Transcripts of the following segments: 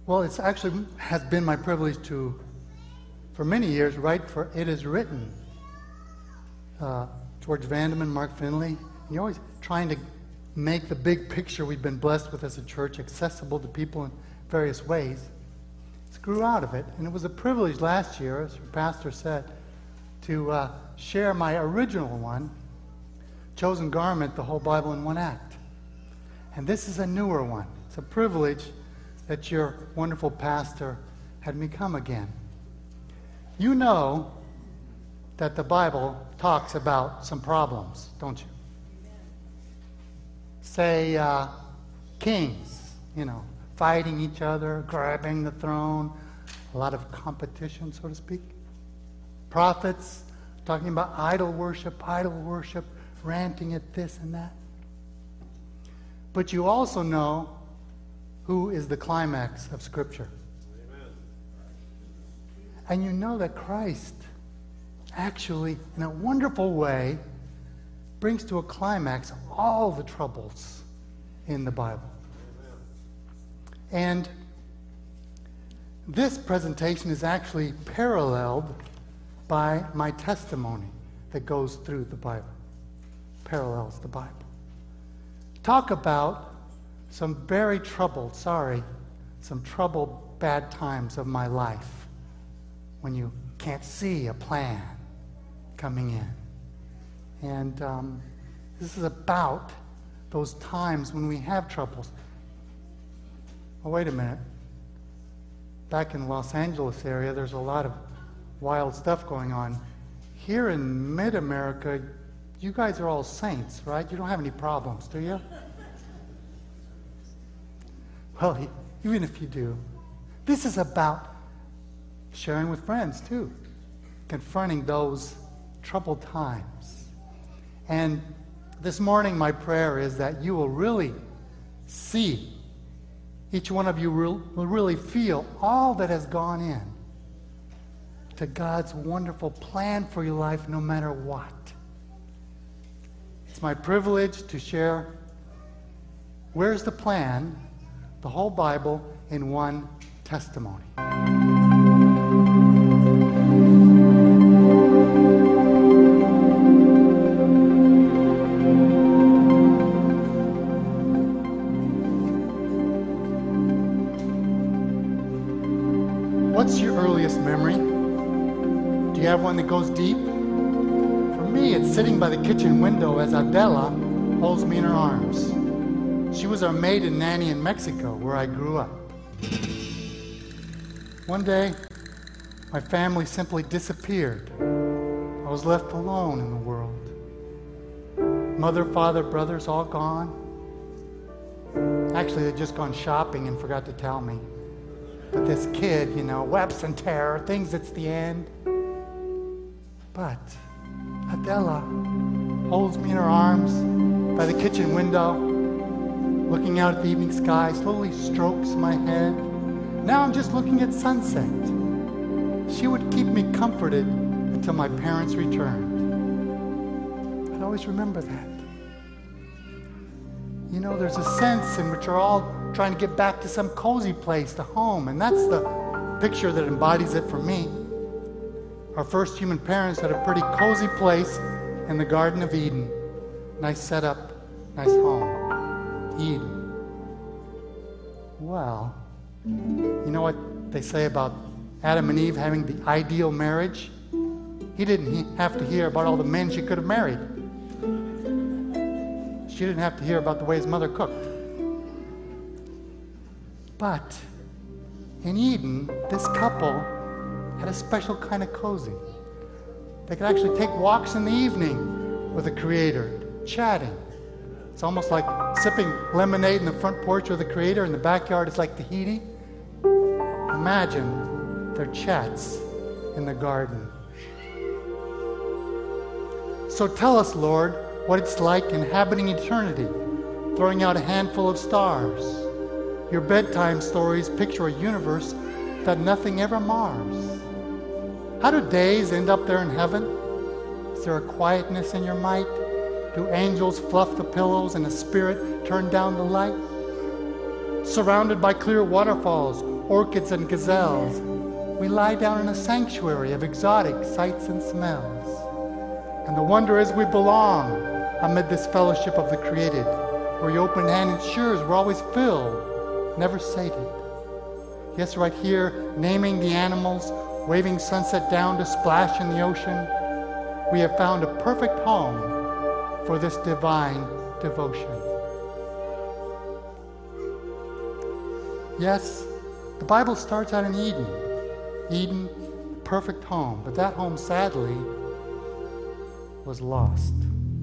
Well, it's actually has been my privilege to, for many years, write for It Is Written. George Vandeman, Mark Finley. And you're always trying to make the big picture we've been blessed with as a church accessible to people in various ways. It grew out of it, and it was a privilege last year, as your pastor said, to share my original one, Chosen Garment, the whole Bible in one act. And this is a newer one. It's a privilege that your wonderful pastor had me come again. You know that the Bible talks about some problems, don't you? Say, kings, fighting each other, grabbing the throne, a lot of competition, so to speak. Prophets talking about idol worship, ranting at this and that. But you also know who is the climax of Scripture. Amen. And you know that Christ actually, in a wonderful way, brings to a climax all the troubles in the Bible. Amen. And this presentation is actually paralleled by my testimony that goes through the Bible. Parallels the Bible. Talk about some very troubled, bad times of my life when you can't see a plan coming in. And this is about those times when we have troubles. Oh, wait a minute. Back in the Los Angeles area, there's a lot of wild stuff going on. Here in mid-America, you guys are all saints, right? You don't have any problems, do you? Well, even if you do, this is about sharing with friends, too. Confronting those troubled times. And this morning, my prayer is that you will really see, each one of you will really feel all that has gone in to God's wonderful plan for your life, no matter what. It's my privilege to share where's the plan, the whole Bible, in one testimony. What's your earliest memory? Do you have one that goes deep? For me, it's sitting by the kitchen window as Adela holds me in her arms. She was our maid and nanny in Mexico, where I grew up. One day, my family simply disappeared. I was left alone in the world. Mother, father, brothers, all gone. Actually, they'd just gone shopping and forgot to tell me. But this kid, weeps in terror, thinks it's the end. But Adela holds me in her arms by the kitchen window, looking out at the evening sky, slowly strokes my head. Now I'm just looking at sunset. She would keep me comforted until my parents returned. I'd always remember that. There's a sense in which we're all trying to get back to some cozy place, to home, and that's the picture that embodies it for me. Our first human parents had a pretty cozy place in the Garden of Eden. Nice setup, nice home. Eden. Well, you know what they say about Adam and Eve having the ideal marriage? He didn't have to hear about all the men she could have married. She didn't have to hear about the way his mother cooked. But in Eden, this couple had a special kind of cozy. They could actually take walks in the evening with the Creator, chatting. It's almost like sipping lemonade in the front porch with the Creator. In the backyard, it's like Tahiti. Imagine their chats in the garden. So tell us, Lord, what it's like inhabiting eternity, throwing out a handful of stars. Your bedtime stories picture a universe that nothing ever mars. How do days end up there in heaven? Is there a quietness in your might? Do angels fluff the pillows and the Spirit turn down the light? surrounded by clear waterfalls, orchids and gazelles. We lie down in a sanctuary of exotic sights and smells. And the wonder is we belong amid this fellowship of the created, where your open hand ensures we're always filled, never sated. Yes, right here, naming the animals, waving sunset down to splash in the ocean, we have found a perfect home for this divine devotion. Yes, the Bible starts out in Eden. Eden, perfect home. But that home, sadly, was lost.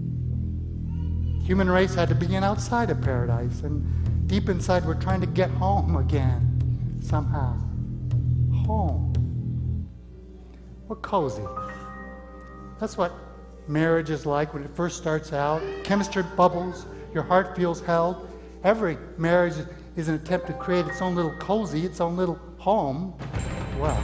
Human race had to begin outside of paradise, and deep inside we're trying to get home again, somehow. Home. What cozy. That's what marriage is like when it first starts out. Chemistry bubbles, your heart feels held. Every marriage is an attempt to create its own little cozy, its own little home. Well,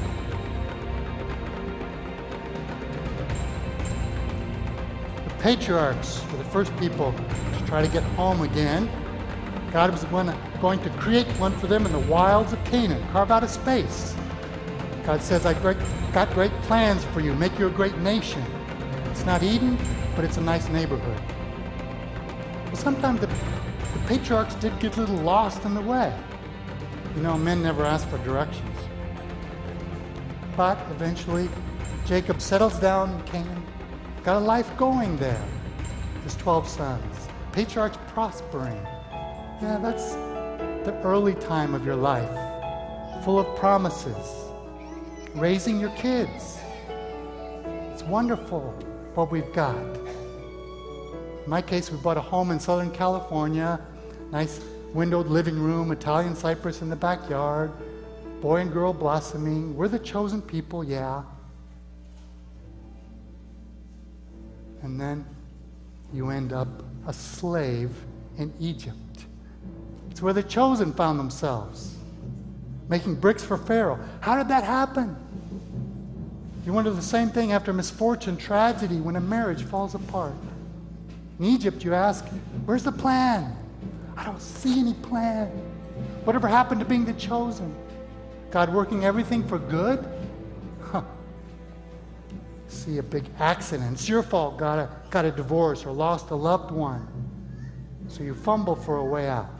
the patriarchs were the first people to try to get home again. God was going to create one for them in the wilds of Canaan, carve out a space. God says, I've got great plans for you, make you a great nation. It's not Eden, but it's a nice neighborhood. Well, sometimes the patriarchs did get a little lost in the way. You know, men never ask for directions. But eventually, Jacob settles down in Canaan, got a life going there. His 12 sons. Patriarchs prospering. Yeah, that's the early time of your life, full of promises. Raising your kids. It's wonderful what we've got. In my case, we bought a home in Southern California, nice windowed living room, Italian cypress in the backyard, boy and girl blossoming. We're the chosen people, yeah. And then you end up a slave in Egypt. It's where the chosen found themselves, making bricks for Pharaoh. How did that happen? You wonder the same thing after misfortune, tragedy, when a marriage falls apart. In Egypt, you ask, where's the plan? I don't see any plan. Whatever happened to being the chosen? God working everything for good? See a big accident. It's your fault, got a divorce or lost a loved one. So you fumble for a way out.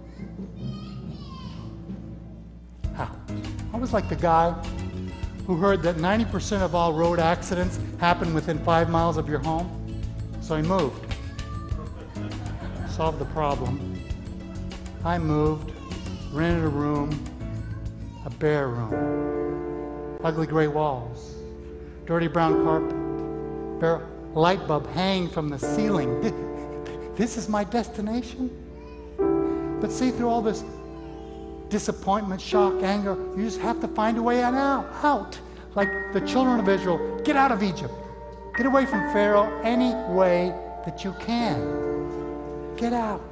I was like the guy who heard that 90% of all road accidents happen within 5 miles of your home. So he moved. Solved the problem. I moved, rented a room, a bare room. Ugly gray walls, dirty brown carpet, bare light bulb hanging from the ceiling. This is my destination? But see, through all this disappointment, shock, anger, you just have to find a way out. Like the children of Israel, get out of Egypt. Get away from Pharaoh any way that you can. Get out.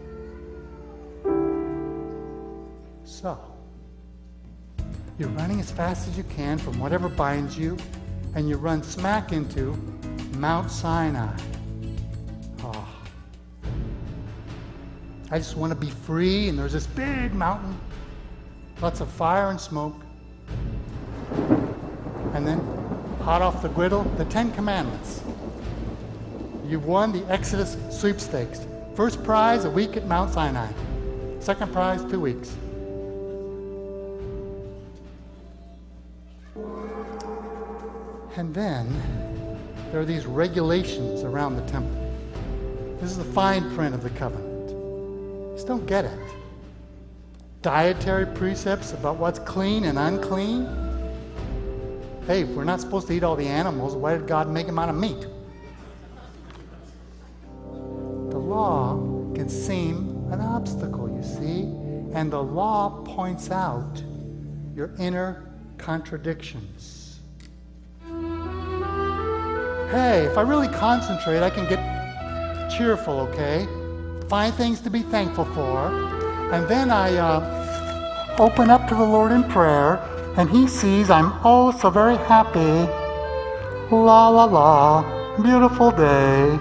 So, you're running as fast as you can from whatever binds you, and you run smack into Mount Sinai. Oh. I just want to be free, and there's this big mountain, lots of fire and smoke. And then, hot off the griddle, the 10 Commandments. You've won the Exodus sweepstakes. First prize, a week at Mount Sinai. Second prize, 2 weeks. And then, there are these regulations around the temple. This is the fine print of the covenant. Just don't get it. Dietary precepts about what's clean and unclean. Hey, if we're not supposed to eat all the animals, why did God make them out of meat? The law can seem an obstacle, you see, and the law points out your inner contradictions. Hey, if I really concentrate, I can get cheerful, okay? Find things to be thankful for, and then I open up to the Lord in prayer, and He sees I'm oh so very happy. La la la, beautiful day.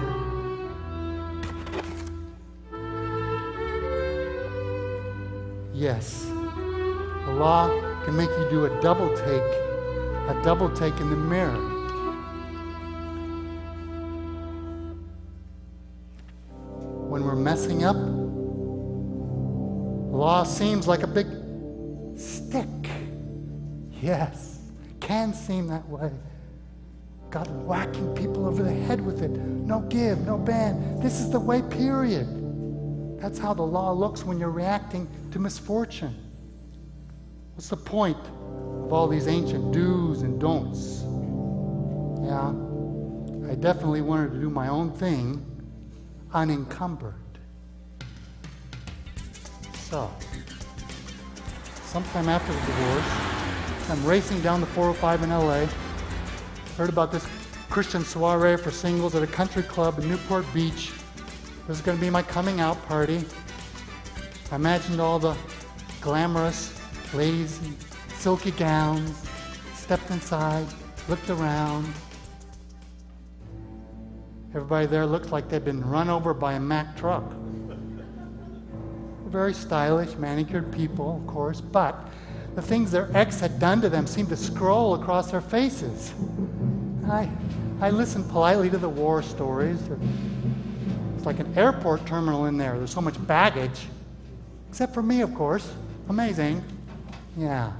Yes, the law can make you do a double take in the mirror. When we're messing up, the law seems like a big stick. Yes, can seem that way. God whacking people over the head with it. No give, no ban. This is the way, period. That's how the law looks when you're reacting to misfortune. What's the point of all these ancient do's and don'ts? Yeah, I definitely wanted to do my own thing unencumbered. So, sometime after the divorce, I'm racing down the 405 in LA. Heard about this Christian soiree for singles at a country club in Newport Beach. This is going to be my coming out party. I imagined all the glamorous ladies in silky gowns, stepped inside, looked around. Everybody there looked like they'd been run over by a Mack truck. Very stylish, manicured people, of course, but the things their ex had done to them seemed to scroll across their faces. I listened politely to the war stories. It's like an airport terminal in there. There's so much baggage. Except for me, of course. Amazing. Yeah.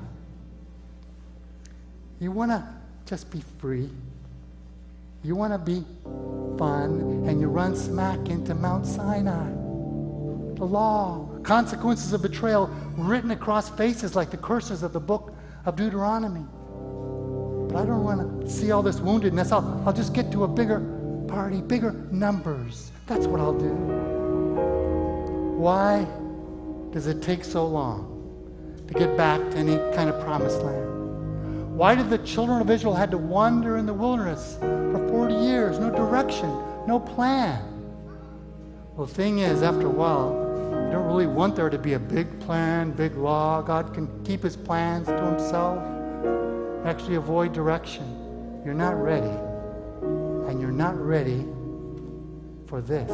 You want to just be free. You want to be fun, and you run smack into Mount Sinai. The law, consequences of betrayal written across faces like the curses of the book of Deuteronomy. But I don't want to see all this woundedness. I'll just get to a bigger party, bigger numbers. That's what I'll do. Why does it take so long to get back to any kind of promised land? Why did the children of Israel had to wander in the wilderness for 40 years? No direction, no plan. Well, the thing is, after a while, you don't really want there to be a big plan, big law. God can keep his plans to himself. Actually avoid direction. You're not ready. And you're not ready for this.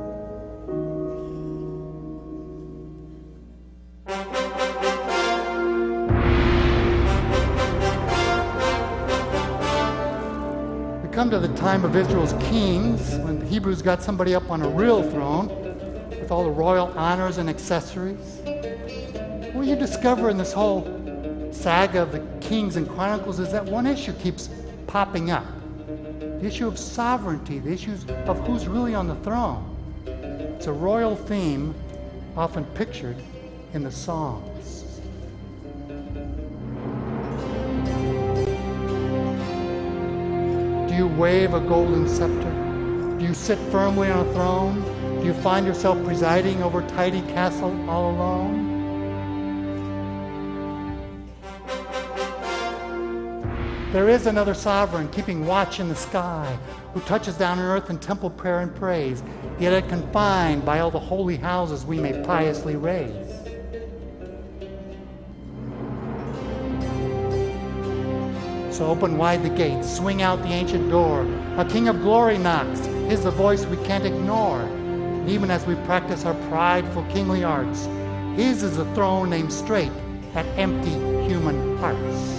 We come to the time of Israel's kings, when the Hebrews got somebody up on a real throne with all the royal honors and accessories. What you discover in this whole saga of the Kings and Chronicles is that one issue keeps popping up. The issue of sovereignty, the issues of who's really on the throne. It's a royal theme often pictured in the Psalms. Do you wave a golden scepter? Do you sit firmly on a throne? Do you find yourself presiding over a tidy castle all alone? There is another sovereign keeping watch in the sky, who touches down on earth in temple prayer and praise, yet confined by all the holy houses we may piously raise. So open wide the gates, swing out the ancient door. A King of glory knocks, his the voice we can't ignore. And even as we practice our prideful kingly arts, his is the throne named straight at empty human hearts.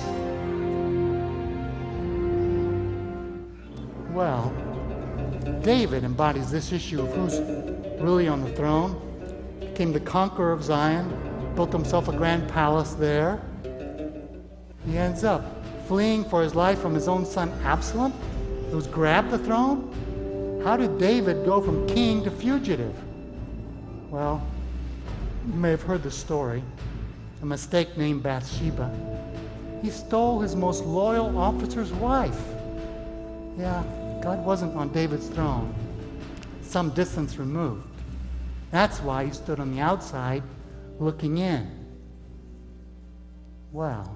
Well, David embodies this issue of who's really on the throne. Became the conqueror of Zion, built himself a grand palace there. He ends up fleeing for his life from his own son Absalom, who's grabbed the throne. How did David go from king to fugitive? Well, you may have heard the story. A mistake named Bathsheba. He stole his most loyal officer's wife. Yeah, God wasn't on David's throne, some distance removed. That's why he stood on the outside looking in. Well,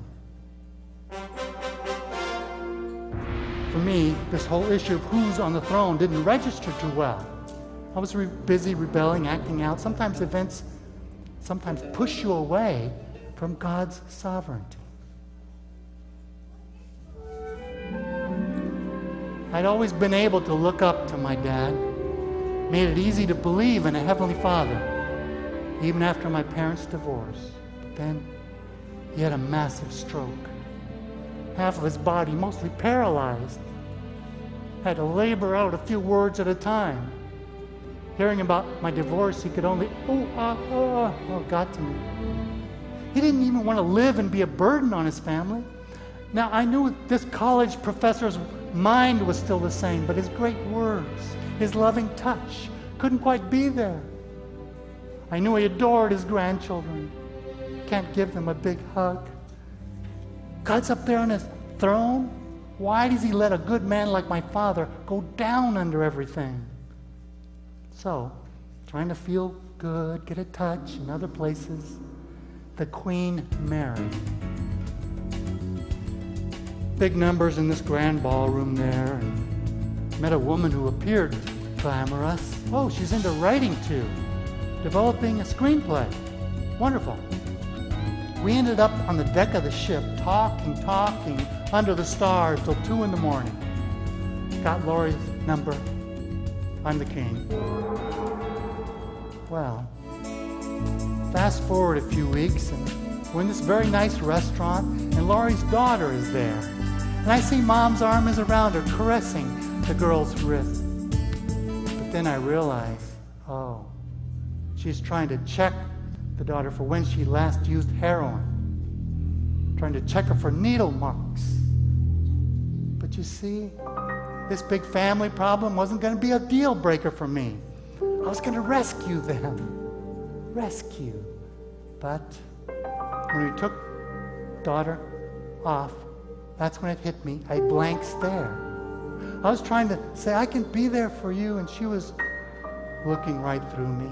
for me, this whole issue of who's on the throne didn't register too well. I was busy rebelling, acting out. Sometimes events push you away from God's sovereignty. I'd always been able to look up to my dad, made it easy to believe in a Heavenly Father, even after my parents' divorce. Then he had a massive stroke. Half of his body, mostly paralyzed. Had to labor out a few words at a time. Hearing about my divorce, he could only, got to me. He didn't even want to live and be a burden on his family. Now, I knew this college professor's mind was still the same, but his great words, his loving touch, couldn't quite be there. I knew he adored his grandchildren. Can't give them a big hug. God's up there on his throne. Why does he let a good man like my father go down under everything? So, trying to feel good, get a touch in other places, the Queen Mary. Big numbers in this grand ballroom there, and met a woman who appeared glamorous. Oh, she's into writing too, developing a screenplay. Wonderful. We ended up on the deck of the ship, talking under the stars till 2 a.m. Got Laurie's number. I'm the king. Well, fast forward a few weeks, and we're in this very nice restaurant, and Laurie's daughter is there. And I see Mom's arm is around her, caressing the girl's wrist. But then I realize, she's trying to check the daughter for when she last used heroin. Trying to check her for needle marks. But you see, this big family problem wasn't going to be a deal breaker for me. I was going to rescue them. Rescue. But when we took daughter off, that's when it hit me, a blank stare. I was trying to say, I can be there for you, and she was looking right through me.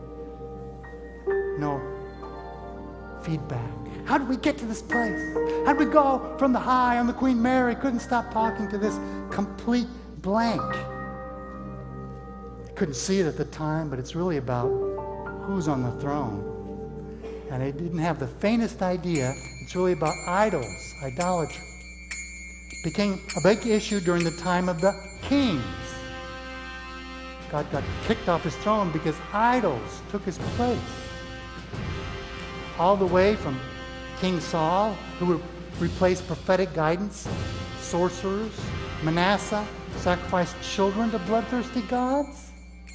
No feedback. How did we get to this place? How did we go from the high on the Queen Mary? Couldn't stop talking to this complete blank. I couldn't see it at the time, but it's really about who's on the throne. And I didn't have the faintest idea. It's really about idols, idolatry. It became a big issue during the time of the kings. God got kicked off his throne because idols took his place. All the way from King Saul, who replaced prophetic guidance, sorcerers, Manasseh, sacrificed children to bloodthirsty gods.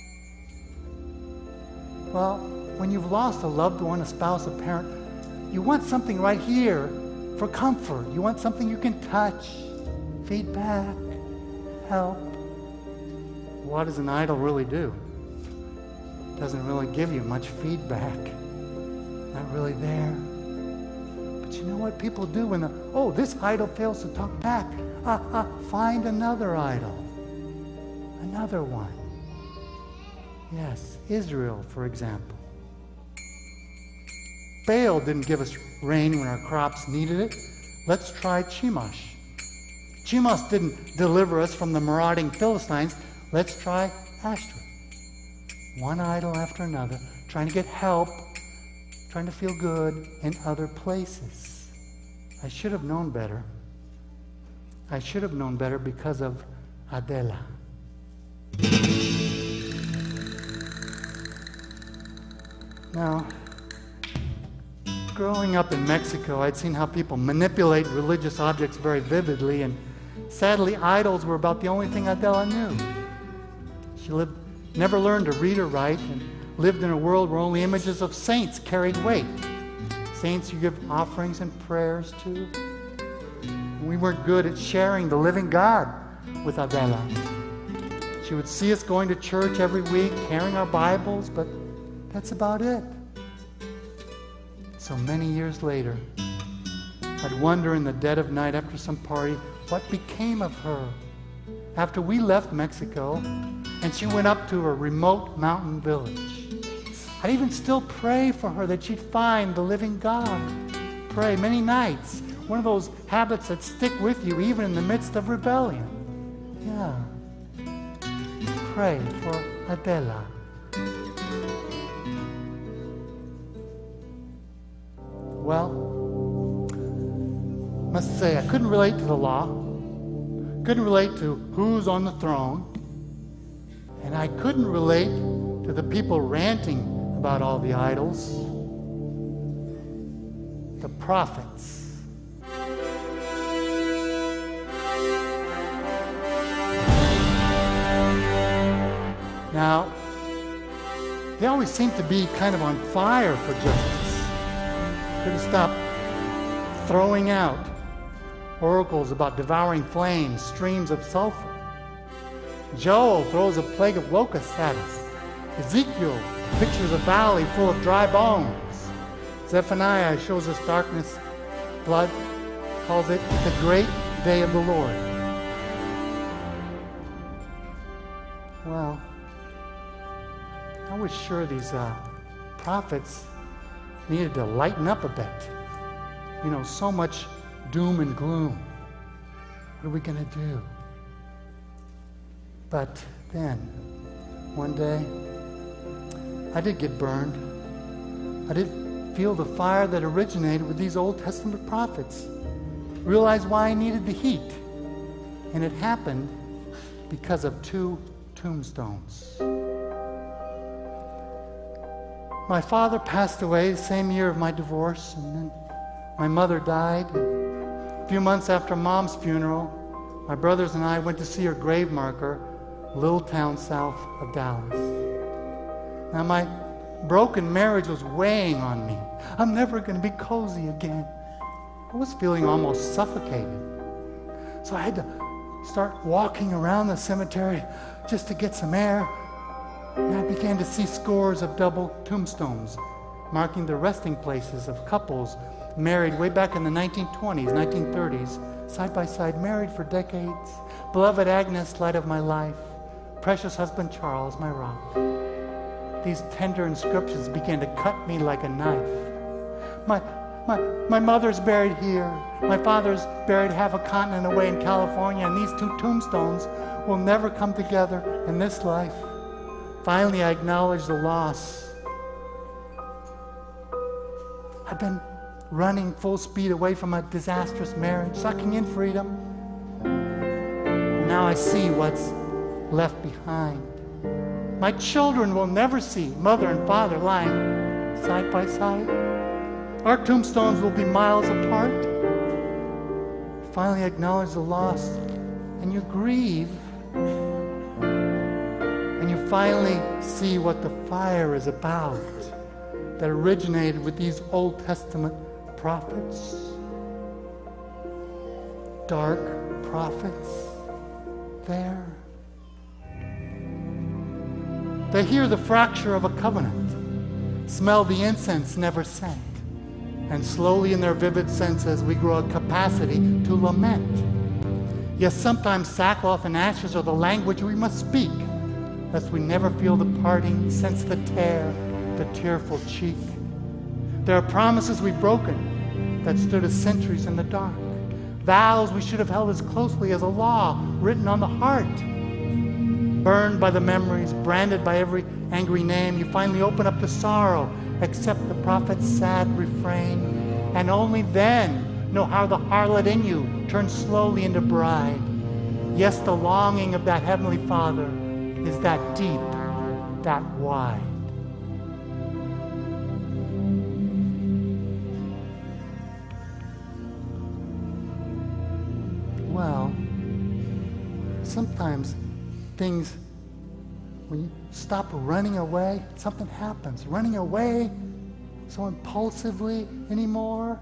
Well, when you've lost a loved one, a spouse, a parent, you want something right here for comfort. You want something you can touch, feedback, help. What does an idol really do? It doesn't really give you much feedback. Not really there. But you know what people do when this idol fails to talk back? Find another idol. Another one. Yes, Israel, for example. Baal didn't give us rain when our crops needed it. Let's try Chemosh. Chemosh didn't deliver us from the marauding Philistines. Let's try Ashtoreth. One idol after another, trying to get help, trying to feel good in other places. I should have known better. I should have known better because of Adela. Now, growing up in Mexico, I'd seen how people manipulate religious objects very vividly, and sadly, idols were about the only thing Adela knew. She never learned to read or write, and lived in a world where only images of saints carried weight. Saints you give offerings and prayers to. We weren't good at sharing the living God with Adela. She would see us going to church every week, carrying our Bibles, but that's about it. So many years later, I'd wonder in the dead of night after some party, what became of her after we left Mexico and she went up to a remote mountain village. I'd even still pray for her that she'd find the living God. Pray many nights. One of those habits that stick with you even in the midst of rebellion. Yeah. Pray for Adela. Well, must say I couldn't relate to the law, couldn't relate to who's on the throne, and I couldn't relate to the people ranting about all the idols. the prophets. Now, they always seem to be kind of on fire for justice. Couldn't stop throwing out oracles about devouring flames, streams of sulfur. Joel throws a plague of locusts at us. Ezekiel pictures a valley full of dry bones. Zephaniah shows us darkness, blood, calls it the great day of the Lord. Well, I was sure these prophets needed to lighten up a bit. You know, so much doom and gloom. What are we going to do? But then, one day, I did get burned. I did feel the fire that originated with these Old Testament prophets. Realized why I needed the heat. And it happened because of 2 tombstones. My father passed away the same year of my divorce, and then my mother died. A few months after Mom's funeral, my brothers and I went to see her grave marker, a little town south of Dallas. Now, my broken marriage was weighing on me. I'm never going to be cozy again. I was feeling almost suffocated. So I had to start walking around the cemetery just to get some air. And I began to see scores of double tombstones marking the resting places of couples married way back in the 1920s, 1930s, side by side, married for decades. Beloved Agnes, light of my life. Precious husband Charles, my rock. These tender inscriptions began to cut me like a knife. My mother's buried here. My father's buried half a continent away in California, and these 2 tombstones will never come together in this life. Finally, I acknowledged the loss. I've been running full speed away from a disastrous marriage, sucking in freedom. Now I see what's left behind. My children will never see mother and father lying side by side. Our tombstones will be miles apart. Finally acknowledge the loss, and you grieve, and you finally see what the fire is about that originated with these Old Testament prophets. Dark prophets there. They hear the fracture of a covenant, smell the incense never sent, and slowly in their vivid senses we grow a capacity to lament. Yes, sometimes sackcloth and ashes are the language we must speak, lest we never feel the parting, sense the tear, the tearful cheek. There are promises we've broken that stood as sentries in the dark, vows we should have held as closely as a law written on the heart. Burned by the memories, branded by every angry name, you finally open up to sorrow, accept the prophet's sad refrain, and only then know how the harlot in you turns slowly into bride. Yes, the longing of that Heavenly Father is that deep, that wide. Well, sometimes things, when you stop running away, something happens. Running away so impulsively anymore,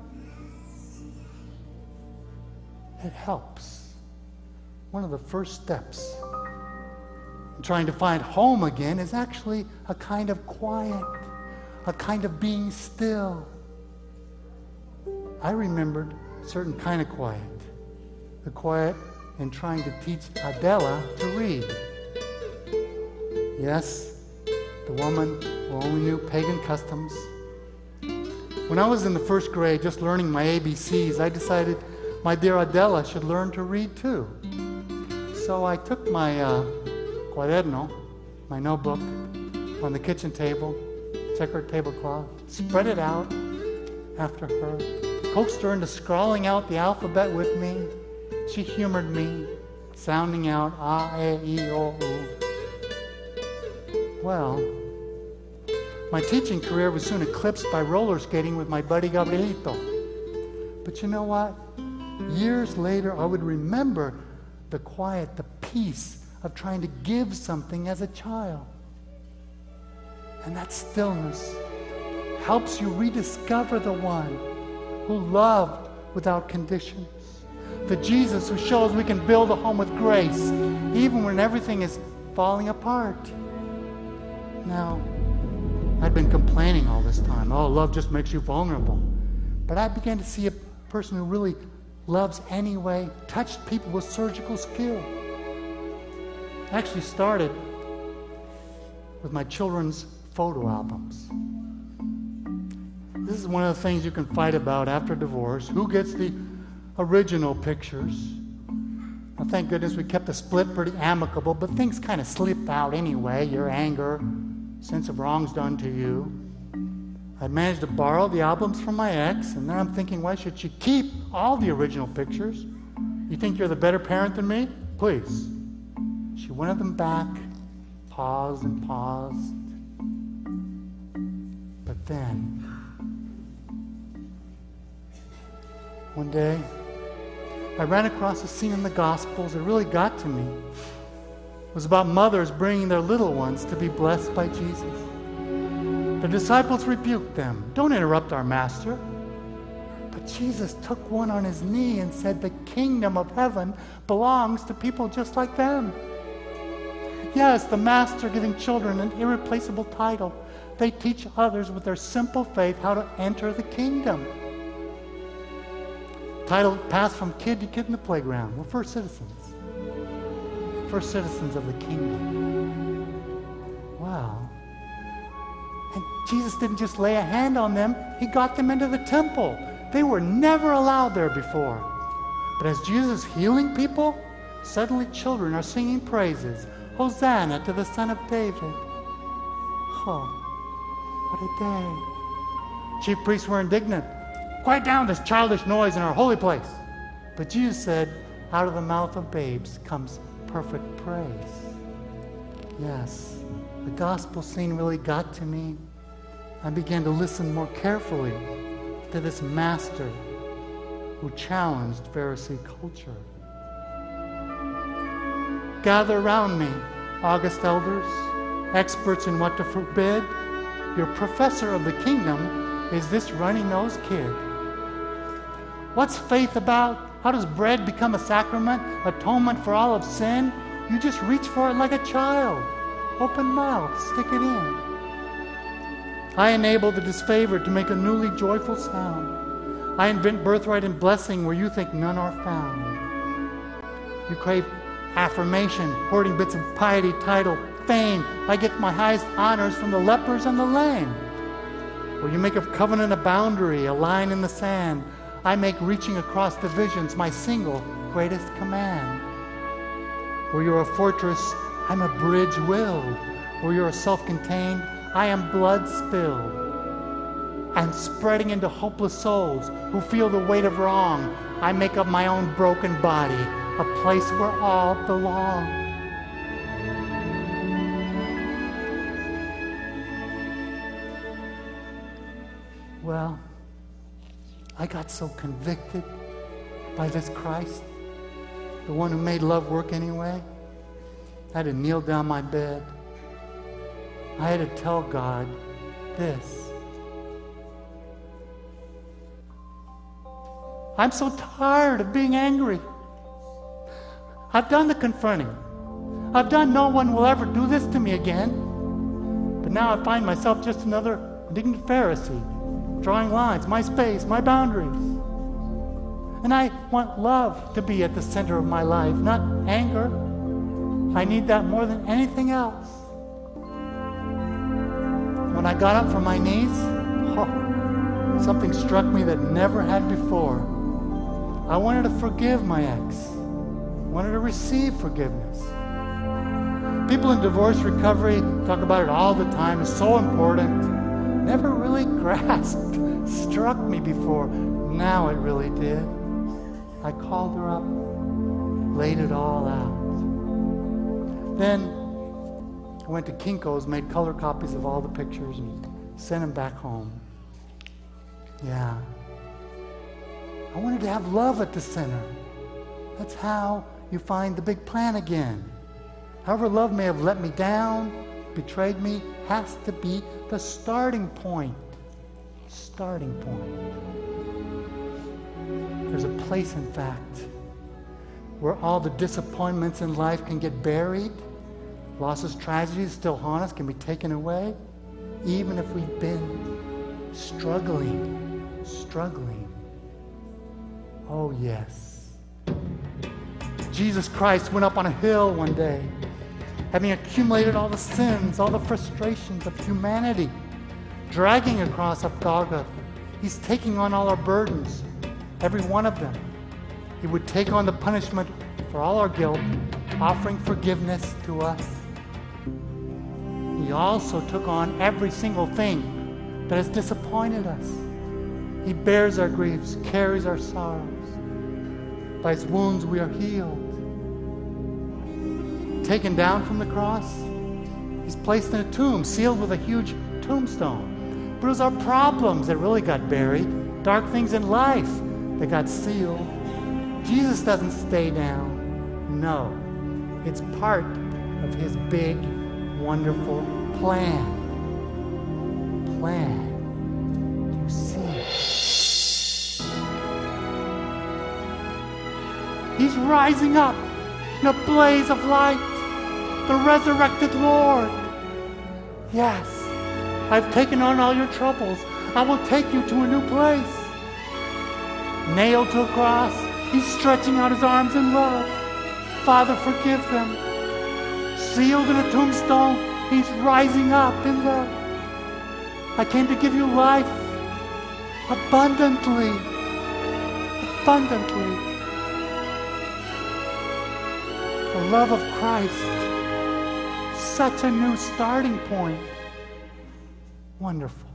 it helps. One of the first steps in trying to find home again is actually a kind of quiet, a kind of being still. I remembered a certain kind of quiet, the quiet in trying to teach Adela to read. Yes, the woman who only knew pagan customs. When I was in the first grade, just learning my ABCs, I decided my dear Adela should learn to read too. So I took my cuaderno, my notebook, on the kitchen table, checkered tablecloth, spread it out after her, coaxed her into scrawling out the alphabet with me. She humored me, sounding out A, E, I, O, U. Well, my teaching career was soon eclipsed by roller skating with my buddy Gabrielito. But you know what? Years later, I would remember the quiet, the peace of trying to give something as a child. And that stillness helps you rediscover the one who loved without conditions. The Jesus who shows we can build a home with grace, even when everything is falling apart. Now, I'd been complaining all this time. Oh, love just makes you vulnerable. But I began to see a person who really loves anyway, touched people with surgical skill. I actually started with my children's photo albums. This is one of the things you can fight about after divorce. Who gets the original pictures? Now, thank goodness we kept the split pretty amicable, but things kind of slip out anyway. Your anger, sense of wrongs done to you. I managed to borrow the albums from my ex, and then I'm thinking, why should she keep all the original pictures? You think you're the better parent than me? Please. She wanted them back, paused and paused. But then, one day, I ran across a scene in the Gospels that really got to me. It was about mothers bringing their little ones to be blessed by Jesus. The disciples rebuked them. Don't interrupt our master. But Jesus took one on his knee and said, the kingdom of heaven belongs to people just like them. Yes, the master giving children an irreplaceable title. They teach others with their simple faith how to enter the kingdom. Title passed from kid to kid in the playground. We're first citizens. First citizens of the kingdom. Wow. And Jesus didn't just lay a hand on them, he got them into the temple. They were never allowed there before. But as Jesus is healing people, suddenly children are singing praises. Hosanna to the Son of David. Oh, what a day. Chief priests were indignant. Quiet down this childish noise in our holy place. But Jesus said, out of the mouth of babes comes perfect praise. Yes, the gospel scene really got to me. I began to listen more carefully to this master who challenged Pharisee culture. Gather around me, august elders, experts in what to forbid. Your professor of the kingdom is this runny-nosed kid. What's faith about? How does bread become a sacrament? Atonement for all of sin? You just reach for it like a child. Open mouth, stick it in. I enable the disfavored to make a newly joyful sound. I invent birthright and blessing where you think none are found. You crave affirmation, hoarding bits of piety, title, fame. I get my highest honors from the lepers and the lame. Where you make of covenant a boundary, a line in the sand. I make reaching across divisions my single greatest command. Where you're a fortress, I'm a bridge willed. Where you're self-contained, I am blood spilled. And spreading into hopeless souls who feel the weight of wrong, I make of my own broken body a place where all belong. Well, I got so convicted by this Christ, the one who made love work anyway. I had to kneel down my bed. I had to tell God this. I'm so tired of being angry. I've done the confronting. I've done no one will ever do this to me again. But now I find myself just another indignant Pharisee, drawing lines, my space, my boundaries. And I want love to be at the center of my life, not anger. I need that more than anything else. When I got up from my knees, something struck me that never had before. I wanted to forgive my ex. I wanted to receive forgiveness. People in divorce recovery talk about it all the time. It's so important. Never really grasped, struck me before. Now it really did. I called her up, laid it all out. Then I went to Kinko's, made color copies of all the pictures and sent them back home. Yeah. I wanted to have love at the center. That's how you find the big plan again. However love may have let me down, betrayed me, has to be the starting point. Starting point. There's a place, in fact, where all the disappointments in life can get buried. Losses, tragedies still haunt us, can be taken away, even if we've been struggling. Oh, yes. Jesus Christ went up on a hill one day, having accumulated all the sins, all the frustrations of humanity, dragging across up Golgotha. He's taking on all our burdens, every one of them. He would take on the punishment for all our guilt, offering forgiveness to us. He also took on every single thing that has disappointed us. He bears our griefs, carries our sorrows. By his wounds we are healed. Taken down from the cross, he's placed in a tomb, sealed with a huge tombstone. But it was our problems that really got buried, dark things in life that got sealed. Jesus doesn't stay down. No, it's part of his big, wonderful plan. You see it. He's rising up in a blaze of light, the resurrected Lord. Yes, I've taken on all your troubles. I will take you to a new place. Nailed to a cross, he's stretching out his arms in love. Father, forgive them. Sealed in a tombstone, he's rising up in love. I came to give you life abundantly. The love of Christ, such a new starting point. Wonderful.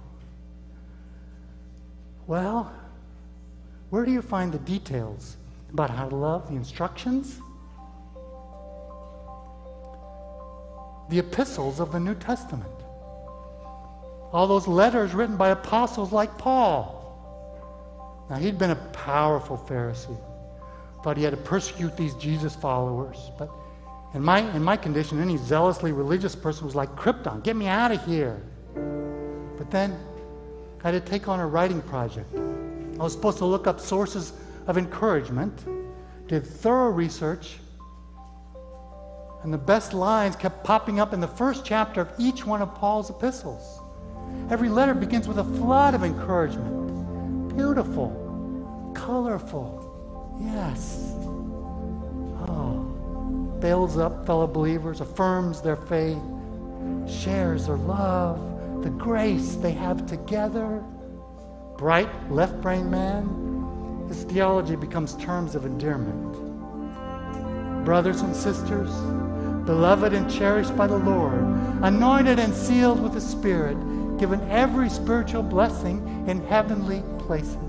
Well, where do you find the details about how to love, the instructions? The epistles of the New Testament. All those letters written by apostles like Paul. Now, he'd been a powerful Pharisee. Thought he had to persecute these Jesus followers. But in my condition, any zealously religious person was like Krypton. Get me out of here. But then I had to take on a writing project. I was supposed to look up sources of encouragement, did thorough research, and the best lines kept popping up in the first chapter of each one of Paul's epistles. Every letter begins with a flood of encouragement. Beautiful, colorful, yes. Oh, builds up fellow believers, affirms their faith, shares their love, the grace they have together. Bright, left-brain man, his theology becomes terms of endearment. Brothers and sisters, beloved and cherished by the Lord, anointed and sealed with the Spirit, given every spiritual blessing in heavenly places.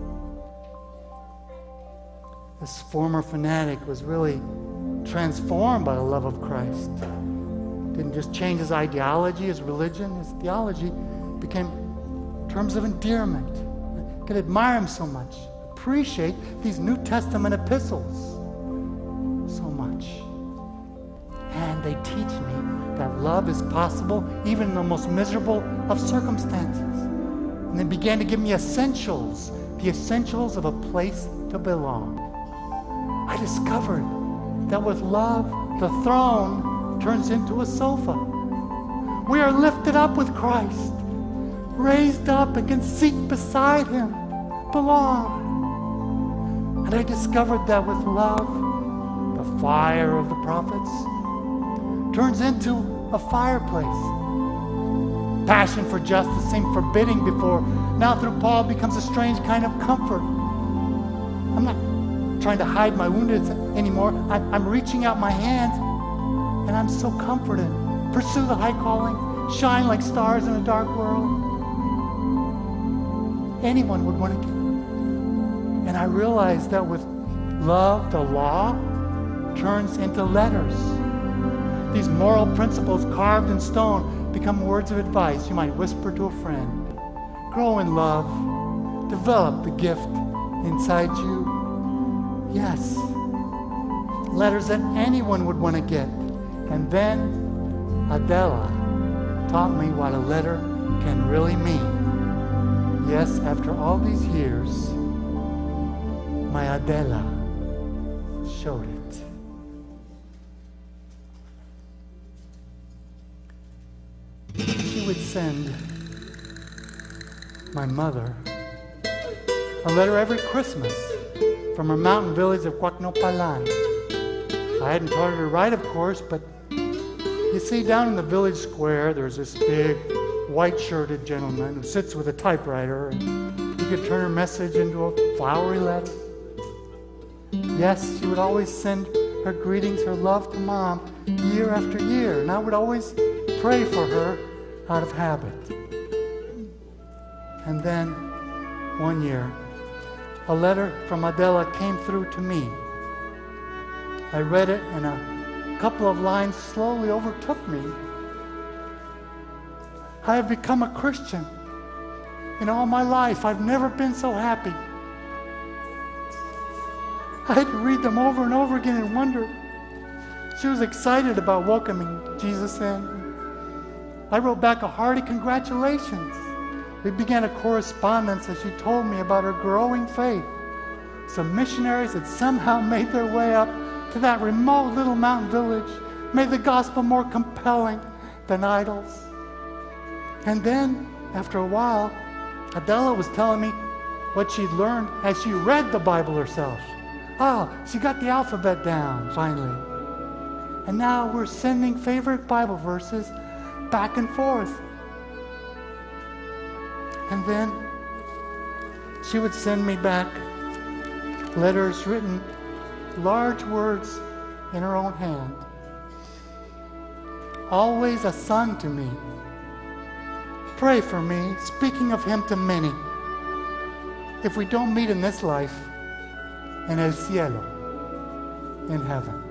This former fanatic was really transformed by the love of Christ. Didn't just change his ideology, his religion, his theology became terms of endearment. I could admire him so much, appreciate these New Testament epistles so much. And they teach me that love is possible even in the most miserable of circumstances. And they began to give me essentials, the essentials of a place to belong. I discovered that with love, the throne turns into a sofa. We are lifted up with Christ, raised up and can seek beside him, belong. And I discovered that with love, the fire of the prophets turns into a fireplace. Passion for justice seemed forbidding before. Now through Paul becomes a strange kind of comfort. I'm not trying to hide my woundedness anymore. I'm reaching out my hands, and I'm so comforted. Pursue the high calling, shine like stars in a dark world. Anyone would want to get. And I realized that with love, the law turns into letters. These moral principles carved in stone become words of advice you might whisper to a friend. Grow in love, develop the gift inside you. Yes. Letters that anyone would want to get. And then Adela taught me what a letter can really mean. Yes, after all these years, my Adela showed it. She would send my mother a letter every Christmas from her mountain village of Guacnopalan. I hadn't taught her to write, of course, but you see, down in the village square, there's this big, white-shirted gentleman who sits with a typewriter, and he could turn her message into a flowery letter. Yes, she would always send her greetings, her love to Mom, year after year, and I would always pray for her out of habit. And then, one year, a letter from Adela came through to me. I read it, and a couple of lines slowly overtook me. I have become a Christian. In all my life, I've never been so happy. I had to read them over and over again and wonder. She was excited about welcoming Jesus in. I wrote back a hearty congratulations. We began a correspondence as she told me about her growing faith. Some missionaries had somehow made their way up to that remote little mountain village, made the gospel more compelling than idols. And then, after a while, Adela was telling me what she'd learned as she read the Bible herself. Oh, she got the alphabet down, finally. And now we're sending favorite Bible verses back and forth. And then she would send me back letters written large words in her own hand. Always a son to me. Pray for me, speaking of him to many. If we don't meet in this life, en el cielo, in heaven.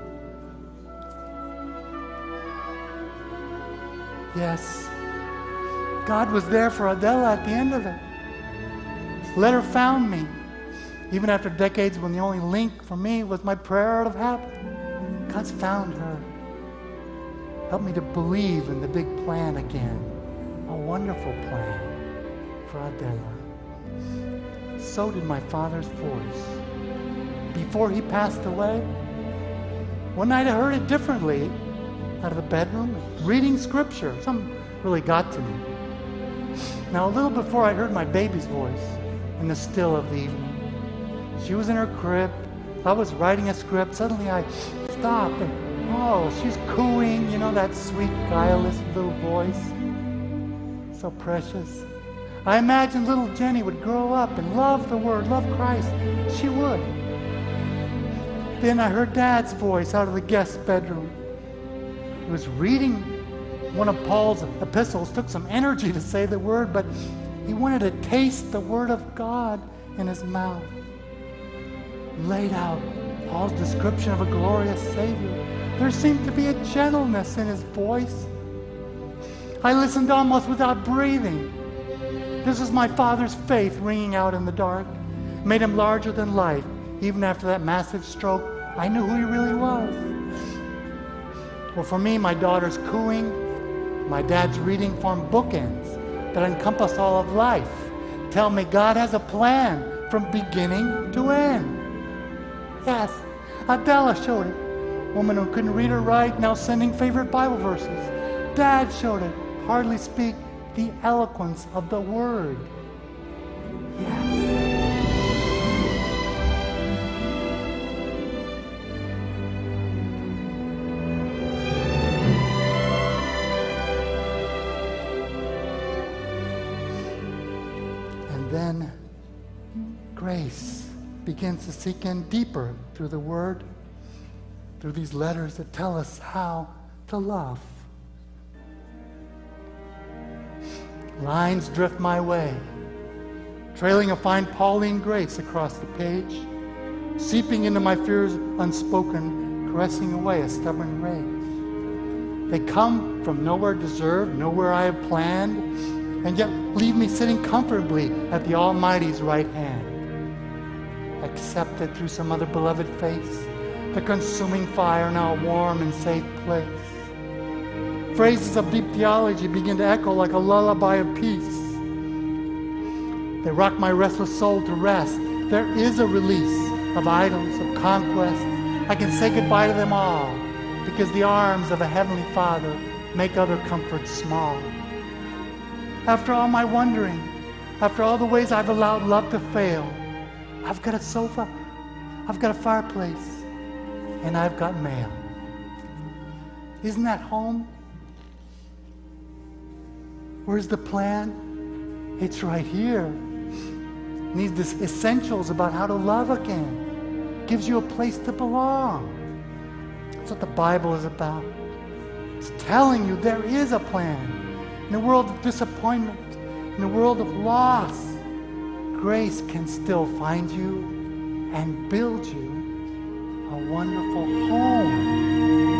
Yes, God was there for Adela at the end of it. Letter found me. Even after decades when the only link for me was my prayer out of habit, God's found her. Helped me to believe in the big plan again. A wonderful plan for Adela. So did my father's voice. Before he passed away, one night I heard it differently out of the bedroom, reading scripture. Something really got to me. Now, a little before I heard my baby's voice in the still of the evening. She was in her crib. I was writing a script. Suddenly I stop and, oh, she's cooing, you know, that sweet, guileless little voice. So precious. I imagined little Jenny would grow up and love the Word, love Christ. She would. Then I heard Dad's voice out of the guest bedroom. He was reading one of Paul's epistles. Took some energy to say the word, but he wanted to taste the Word of God in his mouth. Laid out Paul's description of a glorious Savior. There seemed to be a gentleness in his voice. I listened almost without breathing. This was my father's faith ringing out in the dark. Made him larger than life. Even after that massive stroke, I knew who he really was. Well, for me, my daughter's cooing, my dad's reading form bookends that encompass all of life. Tell me God has a plan from beginning to end. Yes, Adela showed it. Woman who couldn't read or write, now sending favorite Bible verses. Dad showed it. Hardly speak the eloquence of the Word. Yes. And then grace begins to seek in deeper through the Word, through these letters that tell us how to love. Lines drift my way, trailing a fine Pauline grace across the page, seeping into my fears unspoken, caressing away a stubborn rage. They come from nowhere deserved, nowhere I have planned, and yet leave me sitting comfortably at the Almighty's right hand. accepted through some other beloved face. The consuming fire, now a warm and safe place. Phrases of deep theology begin to echo like a lullaby of peace. They rock my restless soul to rest. There is a release of idols, of conquest. I can say goodbye to them all because the arms of a Heavenly Father make other comforts small. After all my wondering, after all the ways I've allowed love to fail, I've got a sofa, I've got a fireplace, and I've got mail. Isn't that home? Where's the plan? It's right here. It needs the essentials about how to love again. Gives you a place to belong. That's what the Bible is about. It's telling you there is a plan. In a world of disappointment, in a world of loss, grace can still find you and build you a wonderful home.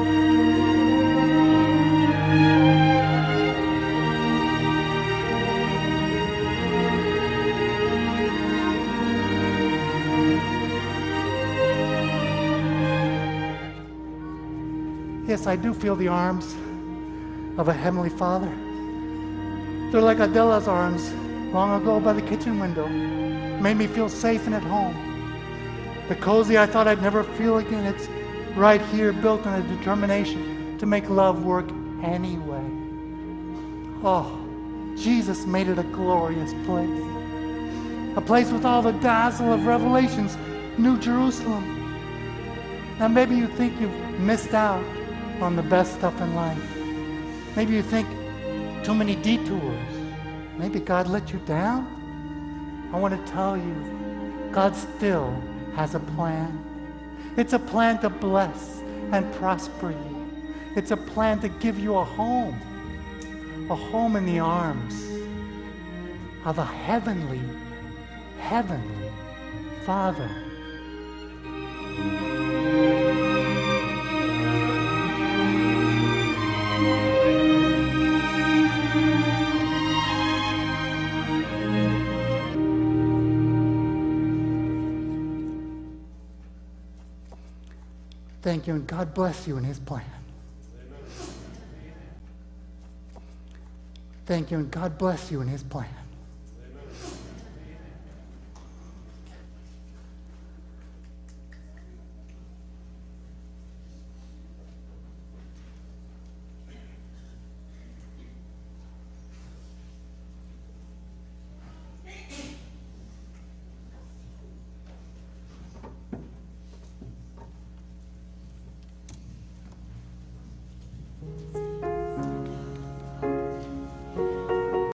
Yes, I do feel the arms of a Heavenly Father. They're like Adela's arms long ago by the kitchen window. Made me feel safe and at home. The cozy I thought I'd never feel again, it's right here, built on a determination to make love work anyway. Oh, Jesus made it a glorious place. A place with all the dazzle of Revelation's New Jerusalem. Now maybe you think you've missed out on the best stuff in life. Maybe you think too many detours. Maybe God let you down. I want to tell you, God still has a plan. It's a plan to bless and prosper you. It's a plan to give you a home in the arms of a heavenly Father. Thank you, and God bless you in His plan. Amen. Thank you, and God bless you in His plan. Amen.